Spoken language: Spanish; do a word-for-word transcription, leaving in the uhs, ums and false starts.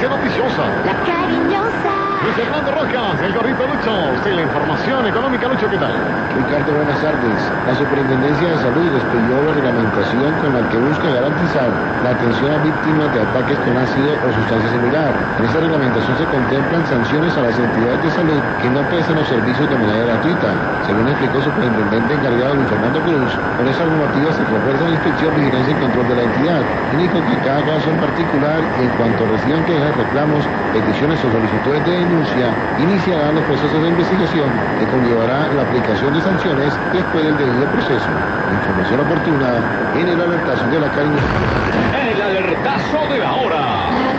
noticia noticiosa. La cariñosa. Luis Fernando Rojas, el gorrito Lucho. Usted la información económica, Lucho, ¿qué tal? Ricardo, buenas tardes. La Superintendencia de Salud despidió la reglamentación con la que busca garantizar la atención a víctimas de ataques con ácido o sustancia similar. En esta reglamentación se contemplan sanciones a las entidades de salud que no prestan los servicios de manera gratuita. Según explicó el superintendente encargado Luis Fernando Cruz, con esa normativa se refuerza la inspección, vigilancia y control de la entidad. Indicó que cada caso en particular, en cuanto reciban quejas, reclamos, peticiones o solicitudes de denuncia, iniciarán los procesos de investigación que conllevará la aplicación de sanciones después del debido proceso. Información oportuna en el alertazo de la calle. El alertazo de la hora.